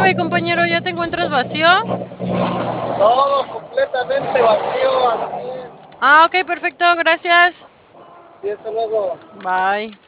nave, compañero? ¿Ya te encuentras vacío? Todo completamente vacío, así es. Ah, ok, perfecto, gracias. Y hasta luego. Bye.